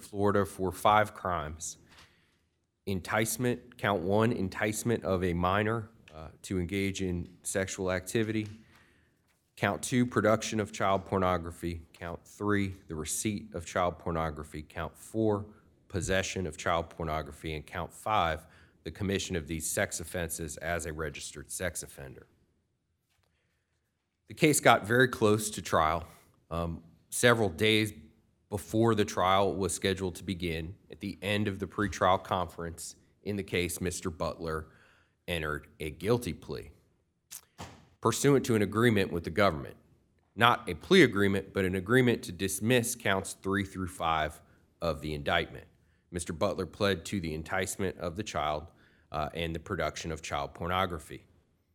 Florida for 5 crimes. Enticement, count 1, enticement of a minor to engage in sexual activity. Count 2, production of child pornography. Count 3, the receipt of child pornography. Count 4, possession of child pornography. And count 5, the commission of these sex offenses as a registered sex offender. The case got very close to trial. Several days before the trial was scheduled to begin, at the end of the pretrial conference in the case, Mr. Butler entered a guilty plea pursuant to an agreement with the government. Not a plea agreement, but an agreement to dismiss counts 3 through 5 of the indictment. Mr. Butler pled to the enticement of the child and the production of child pornography.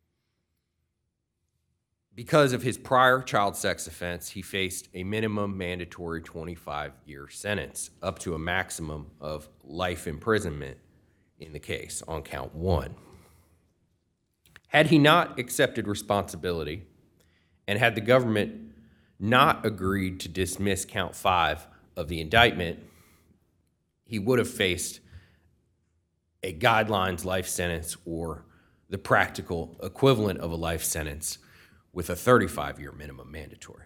Because of his prior child sex offense, he faced a minimum mandatory 25-year sentence, up to a maximum of life imprisonment in the case on count 1. Had he not accepted responsibility, and had the government not agreed to dismiss count 5 of the indictment, he would have faced a guidelines life sentence or the practical equivalent of a life sentence with a 35-year minimum mandatory.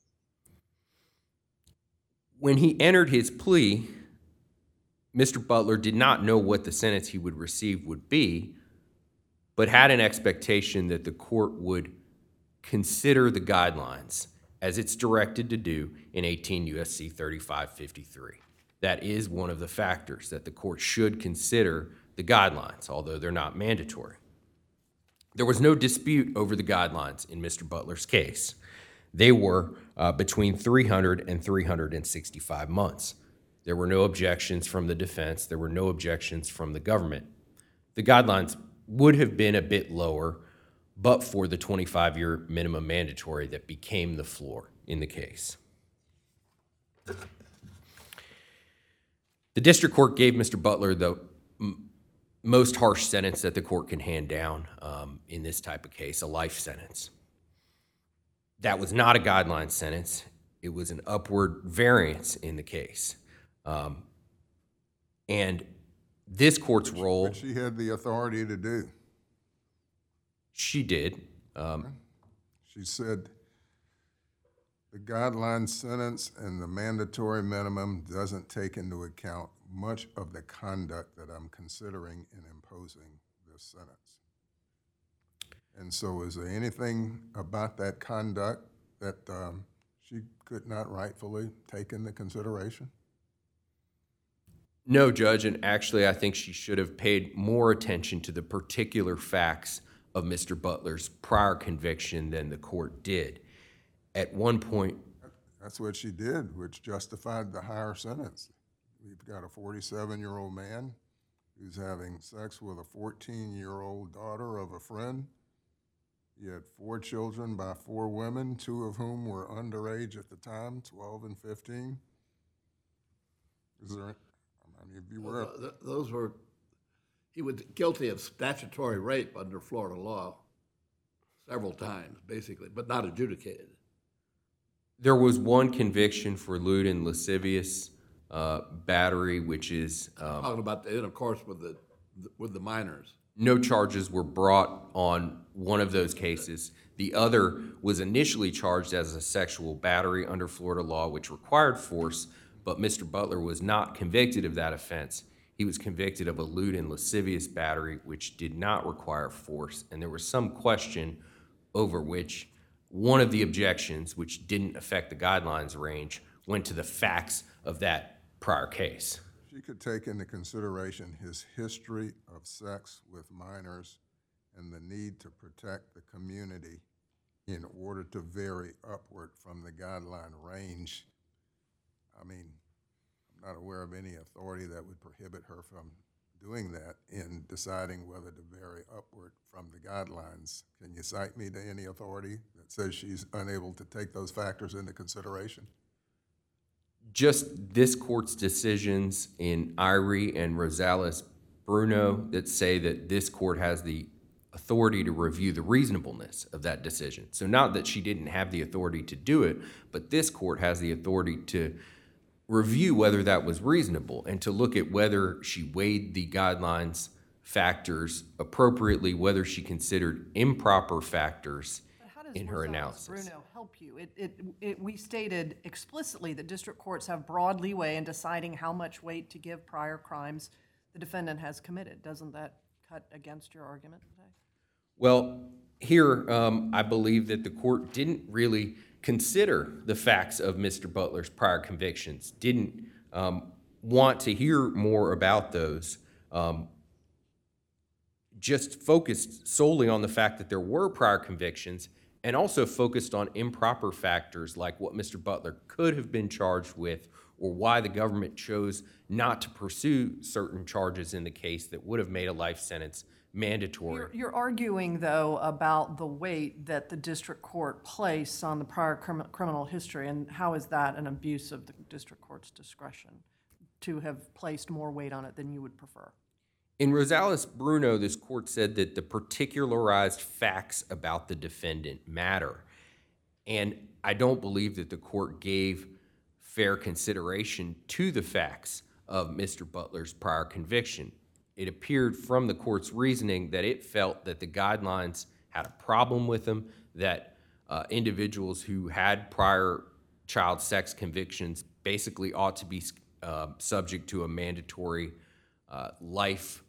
When he entered his plea, Mr. Butler did not know what the sentence he would receive would be, but had an expectation that the court would consider the guidelines as it's directed to do in 18 U.S.C. 3553. That is one of the factors that the court should consider the guidelines, although they're not mandatory. There was no dispute over the guidelines in Mr. Butler's case. They were between 300 and 365 months. There were no objections from the defense. There were no objections from the government. The guidelines would have been a bit lower, but for the 25-year minimum mandatory that became the floor in the case. The district court gave Mr. Butler the most harsh sentence that the court can hand down in this type of case, a life sentence. That was not a guideline sentence. It was an upward variance in the case. And this court's role... Which she had the authority to do. She did. She said the guideline sentence and the mandatory minimum doesn't take into account much of the conduct that I'm considering in imposing this sentence. And so is there anything about that conduct that she could not rightfully take into consideration? No, Judge, and actually I think she should have paid more attention to the particular facts of Mr. Butler's prior conviction than the court did. At one point... That's what she did, which justified the higher sentence. We've got a 47-year-old man who's having sex with a 14-year-old daughter of a friend. He had 4 children by 4 women, 2 of whom were underage at the time, 12 and 15. Is there... Those were, he was guilty of statutory rape under Florida law several times, basically, but not adjudicated. There was one conviction for lewd and lascivious battery, which is... talking about the intercourse with the minors. No charges were brought on one of those cases. The other was initially charged as a sexual battery under Florida law, which required force, but Mr. Butler was not convicted of that offense. He was convicted of a lewd and lascivious battery, which did not require force, and there was some question over which one of the objections, which didn't affect the guidelines range, went to the facts of that prior case. She could take into consideration his history of sex with minors and the need to protect the community in order to vary upward from the guideline range. I mean, I'm not aware of any authority that would prohibit her from doing that in deciding whether to vary upward from the guidelines. Can you cite me to any authority that says she's unable to take those factors into consideration? Just this court's decisions in Irie and Rosales Bruno that say that this court has the authority to review the reasonableness of that decision. So not that she didn't have the authority to do it, but this court has the authority to review whether that was reasonable and to look at whether she weighed the guidelines factors appropriately, whether she considered improper factors How does in her analysis. Bruno help you? We stated explicitly that district courts have broad leeway in deciding how much weight to give prior crimes the defendant has committed. Doesn't that cut against your argument today? Well, here I believe that the court didn't really consider the facts of Mr. Butler's prior convictions, didn't want to hear more about those, just focused solely on the fact that there were prior convictions and also focused on improper factors like what Mr. Butler could have been charged with or why the government chose not to pursue certain charges in the case that would have made a life sentence mandatory. You're arguing, though, about the weight that the district court placed on the prior criminal history, and how is that an abuse of the district court's discretion to have placed more weight on it than you would prefer? In Rosales-Bruno, this court said that the particularized facts about the defendant matter. And I don't believe that the court gave fair consideration to the facts of Mr. Butler's prior conviction. It appeared from the court's reasoning that it felt that the guidelines had a problem with them, that individuals who had prior child sex convictions basically ought to be subject to a mandatory life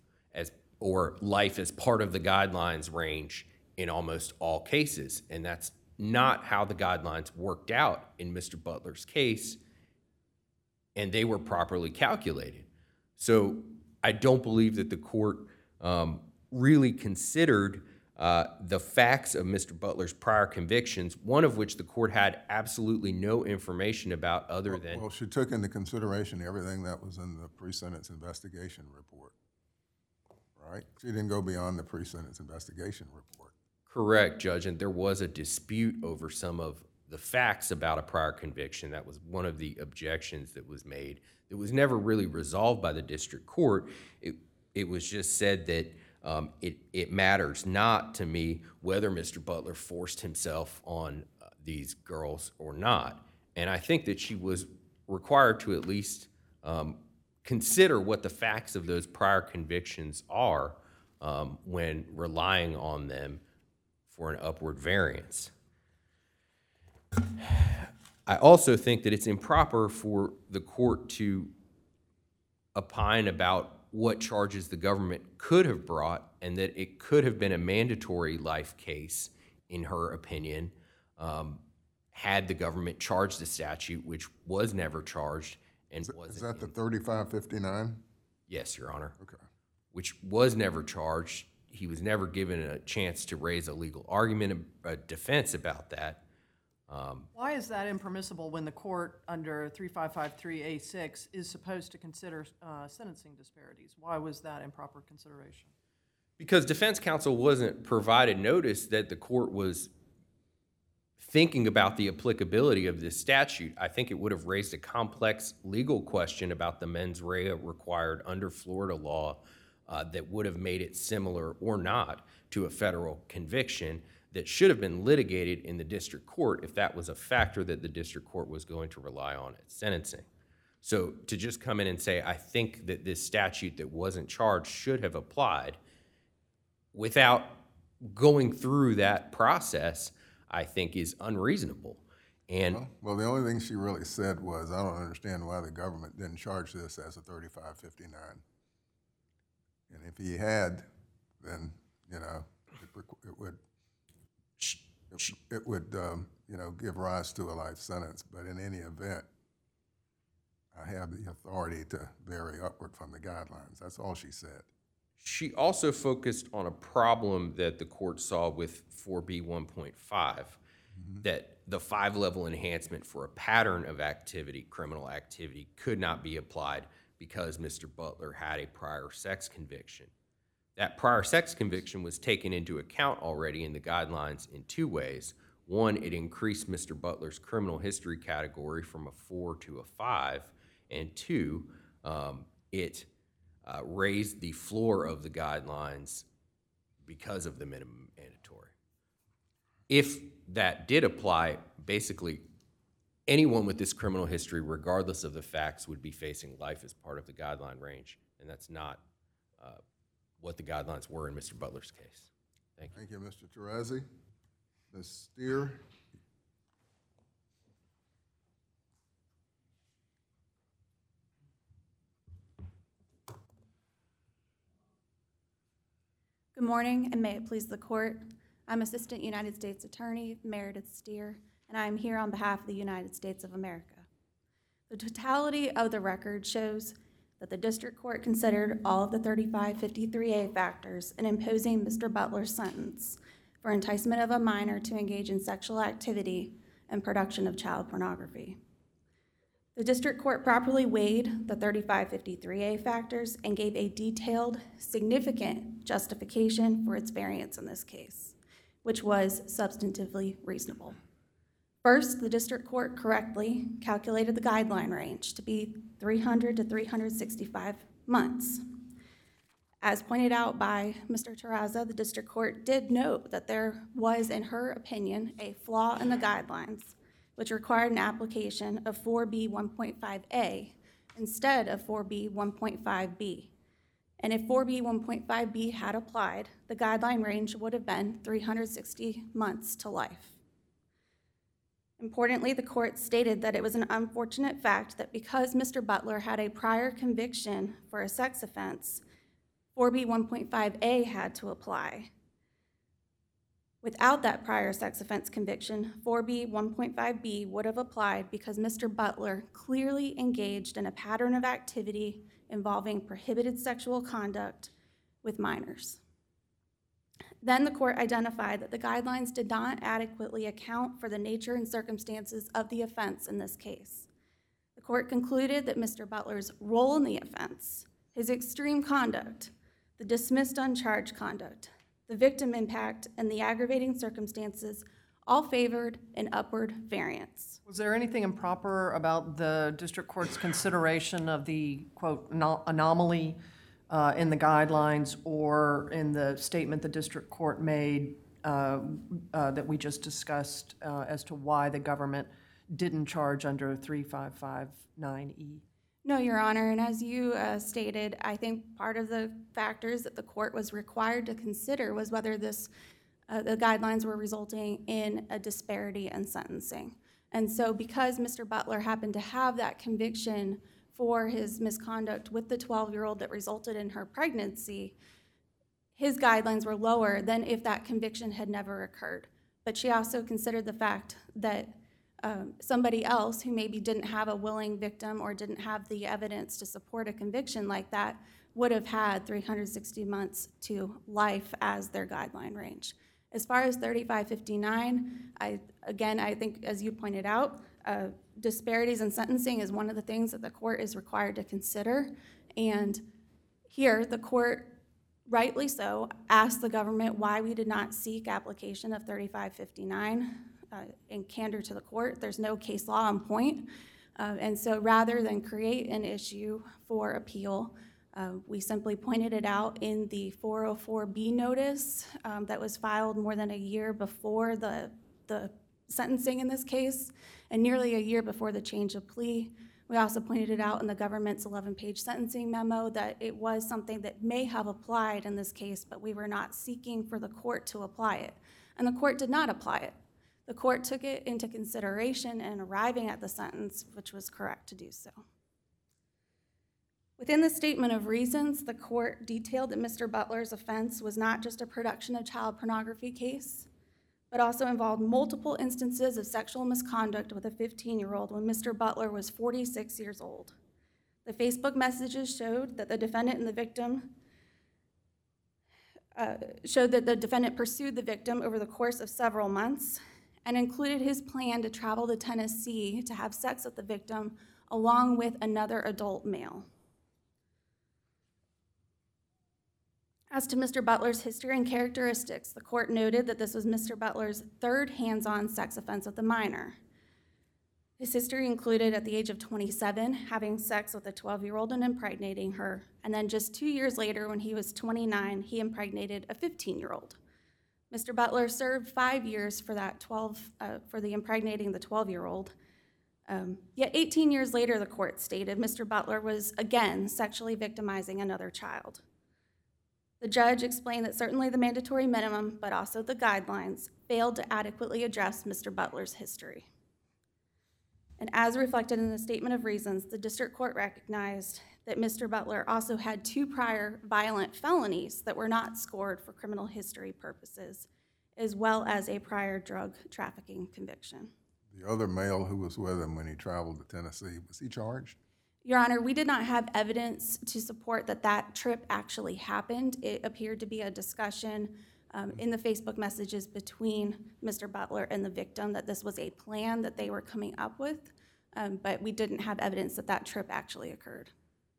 as part of the guidelines range in almost all cases. And that's not how the guidelines worked out in Mr. Butler's case, and they were properly calculated. So I don't believe that the court really considered the facts of Mr. Butler's prior convictions, one of which the court had absolutely no information about other than... Well, she took into consideration everything that was in the pre-sentence investigation report, right? She didn't go beyond the pre-sentence investigation report. Correct, Judge, and there was a dispute over some of the facts about a prior conviction. That was one of the objections that was made. It was never really resolved by the district court. It was just said that it matters not to me whether Mr. Butler forced himself on these girls or not. And I think that she was required to at least consider what the facts of those prior convictions are when relying on them for an upward variance. I also think that it's improper for the court to opine about what charges the government could have brought and that it could have been a mandatory life case, in her opinion, had the government charged the statute, which was never charged and wasn't. Is that the 3559? Yes, Your Honor. Okay. Which was never charged. He was never given a chance to raise a legal argument, a defense about that. Why is that impermissible when the court under 3553A6 is supposed to consider sentencing disparities? Why was that improper consideration? Because defense counsel wasn't provided notice that the court was thinking about the applicability of this statute. I think it would have raised a complex legal question about the mens rea required under Florida law that would have made it similar or not to a federal conviction that should have been litigated in the district court if that was a factor that the district court was going to rely on at sentencing. So to just come in and say, I think that this statute that wasn't charged should have applied without going through that process, I think is unreasonable. And Well, the only thing she really said was, I don't understand why the government didn't charge this as a 3559. And if he had, then, you know, it would give rise to a life sentence. But in any event, I have the authority to vary upward from the guidelines. That's all she said. she also focused on a problem that the court saw with 4B 1.5, that the 5-level enhancement for a pattern of activity, criminal activity, could not be applied because Mr. Butler had a prior sex conviction. That prior sex conviction was taken into account already in the guidelines in two ways. One, it increased Mr. Butler's criminal history category from a 4 to a 5, and two, it raised the floor of the guidelines because of the minimum mandatory. If that did apply, basically anyone with this criminal history, regardless of the facts, would be facing life as part of the guideline range, and that's not what the guidelines were in Mr. Butler's case. Thank you. Thank you, Mr. Terrazzi. Ms. Steer? Good morning, and may it please the court. I'm Assistant United States Attorney Meredith Steer, and I am here on behalf of the United States of America. The totality of the record shows that the district court considered all of the 3553A factors in imposing Mr. Butler's sentence for enticement of a minor to engage in sexual activity and production of child pornography. The district court properly weighed the 3553A factors and gave a detailed, significant justification for its variance in this case, which was substantively reasonable. First, the district court correctly calculated the guideline range to be 300 to 365 months. As pointed out by Mr. Terrazza, the district court did note that there was, in her opinion, a flaw in the guidelines, which required an application of 4B 1.5A instead of 4B 1.5B. And if 4B 1.5B had applied, the guideline range would have been 360 months to life. Importantly, the court stated that it was an unfortunate fact that because Mr. Butler had a prior conviction for a sex offense, 4B 1.5A had to apply. Without that prior sex offense conviction, 4B 1.5B would have applied because Mr. Butler clearly engaged in a pattern of activity involving prohibited sexual conduct with minors. Then the court identified that the guidelines did not adequately account for the nature and circumstances of the offense in this case. The court concluded that Mr. Butler's role in the offense, his extreme conduct, the dismissed uncharged conduct, the victim impact, and the aggravating circumstances all favored an upward variance. Was there anything improper about the district court's consideration of the, quote, anomaly in the guidelines or in the statement the district court made that we just discussed as to why the government didn't charge under 3559E? No, Your Honor, and as you stated, I think part of the factors that the court was required to consider was whether the guidelines were resulting in a disparity in sentencing. And so because Mr. Butler happened to have that conviction for his misconduct with the 12-year-old that resulted in her pregnancy, his guidelines were lower than if that conviction had never occurred. But she also considered the fact that somebody else who maybe didn't have a willing victim or didn't have the evidence to support a conviction like that would have had 360 months to life as their guideline range. As far as 3559, I think, as you pointed out, disparities in sentencing is one of the things that the court is required to consider. And here, the court, rightly so, asked the government why we did not seek application of 3559. In candor to the court, there's no case law on point. And so rather than create an issue for appeal, we simply pointed it out in the 404B notice that was filed more than a year before the sentencing in this case, and nearly a year before the change of plea. We also pointed it out in the government's 11-page sentencing memo that it was something that may have applied in this case, but we were not seeking for the court to apply it. And the court did not apply it. The court took it into consideration in arriving at the sentence, which was correct to do so. Within the statement of reasons, the court detailed that Mr. Butler's offense was not just a production of child pornography case, but also involved multiple instances of sexual misconduct with a 15-year-old when Mr. Butler was 46 years old. The Facebook messages showed that the defendant and the victim pursued the victim over the course of several months and included his plan to travel to Tennessee to have sex with the victim along with another adult male. As to Mr. Butler's history and characteristics, the court noted that this was Mr. Butler's third hands-on sex offense with a minor. His history included, at the age of 27, having sex with a 12-year-old and impregnating her, and then just 2 years later, when he was 29, he impregnated a 15-year-old. Mr. Butler served 5 years for that for the impregnating the 12-year-old, Yet 18 years later, the court stated Mr. Butler was again sexually victimizing another child. The judge explained that certainly the mandatory minimum, but also the guidelines, failed to adequately address Mr. Butler's history. And as reflected in the statement of reasons, the district court recognized that Mr. Butler also had 2 prior violent felonies that were not scored for criminal history purposes, as well as a prior drug trafficking conviction. The other male who was with him when he traveled to Tennessee, was he charged? Your Honor, we did not have evidence to support that that trip actually happened. It appeared to be a discussion in the Facebook messages between Mr. Butler and the victim that this was a plan that they were coming up with, but we didn't have evidence that that trip actually occurred.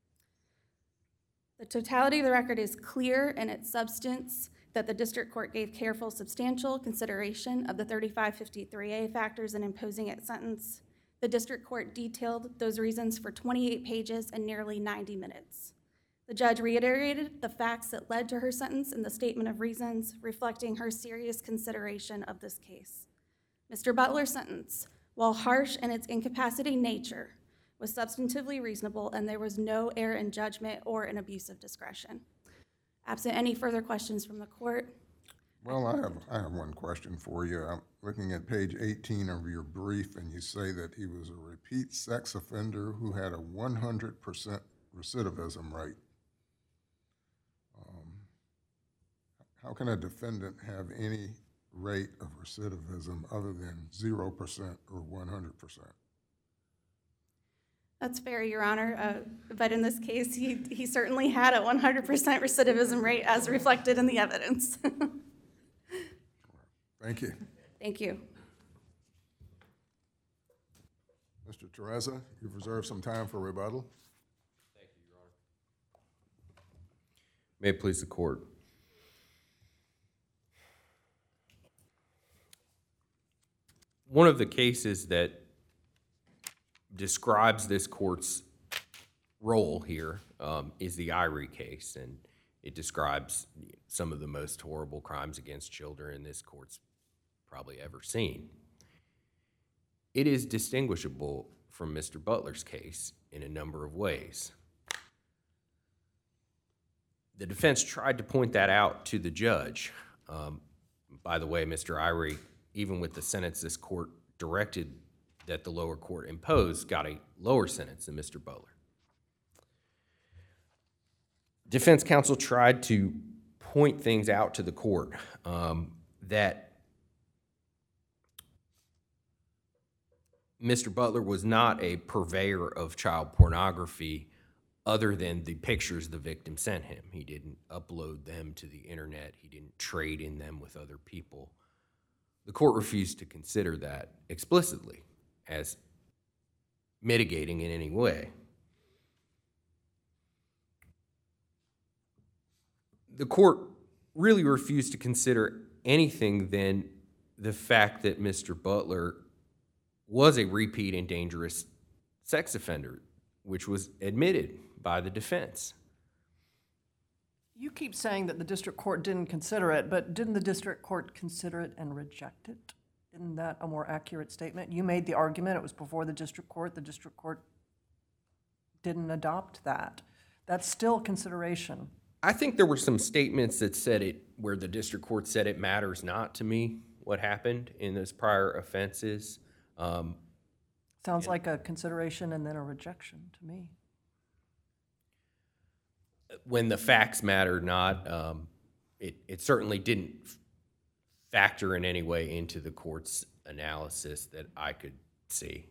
The totality of the record is clear in its substance that the district court gave careful, substantial consideration of the 3553A factors in imposing its sentence. The district court detailed those reasons for 28 pages and nearly 90 minutes. The judge reiterated the facts that led to her sentence in the statement of reasons, reflecting her serious consideration of this case. Mr. Butler's sentence, while harsh in its incapacitating nature, was substantively reasonable, and there was no error in judgment or an abuse of discretion. Absent any further questions from the court. Well, I have one question for you. I'm looking at page 18 of your brief, and you say that he was a repeat sex offender who had a 100% recidivism rate. How can a defendant have any rate of recidivism other than 0% or 100%? That's fair, Your Honor, but in this case, he certainly had a 100% recidivism rate as reflected in the evidence. Thank you. Thank you. Mr. Teresa, you've reserved some time for rebuttal. Thank you, Your Honor. May it please the court. One of the cases that describes this court's role here is the Irie case, and it describes some of the most horrible crimes against children this court's probably ever seen. It is distinguishable from Mr. Butler's case in a number of ways. The defense tried to point that out to the judge. By the way, Mr. Irie, even with the sentence this court directed that the lower court imposed, got a lower sentence than Mr. Butler. Defense counsel tried to point things out to the court that Mr. Butler was not a purveyor of child pornography other than the pictures the victim sent him. He didn't upload them to the internet. He didn't trade in them with other people. The court refused to consider that explicitly as mitigating in any way. The court really refused to consider anything than the fact that Mr. Butler was a repeat and dangerous sex offender, which was admitted by the defense. You keep saying that the district court didn't consider it, but didn't the district court consider it and reject it? Isn't that a more accurate statement? You made the argument, it was before the district court didn't adopt that. That's still consideration. I think there were some statements that said it, where the district court said it matters not to me what happened in those prior offenses. Sounds like a consideration and then a rejection to me. When the facts mattered not, it certainly didn't factor in any way into the court's analysis that I could see.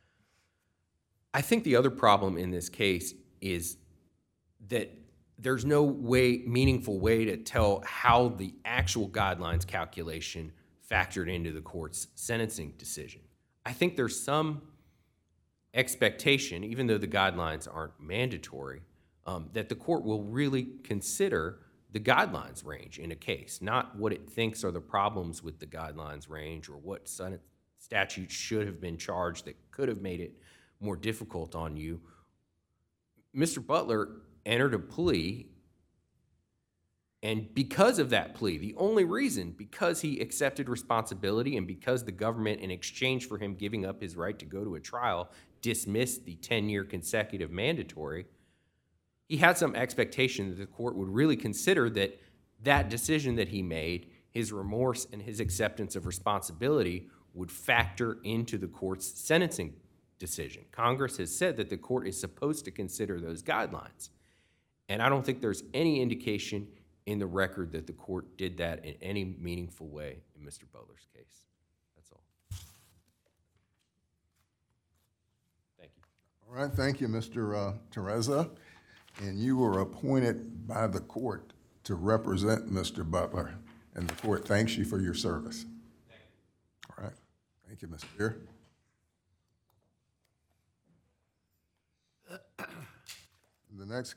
I think the other problem in this case is that there's no meaningful way to tell how the actual guidelines calculation factored into the court's sentencing decision. I think there's some expectation, even though the guidelines aren't mandatory, that the court will really consider the guidelines range in a case, not what it thinks are the problems with the guidelines range or what statutes should have been charged that could have made it more difficult on you. Mr. Butler entered a plea And because of that plea, the only reason, because he accepted responsibility and because the government, in exchange for him giving up his right to go to a trial, dismissed the 10-year consecutive mandatory, he had some expectation that the court would really consider that that decision that he made, his remorse and his acceptance of responsibility, would factor into the court's sentencing decision. Congress has said that the court is supposed to consider those guidelines. And I don't think there's any indication in the record that the court did that in any meaningful way in Mr. Butler's case. That's all. Thank you. All right, thank you, Mr. Teresa. And you were appointed by the court to represent Mr. Butler, and the court thanks you for your service. All right, thank you, Mr. Beer. The next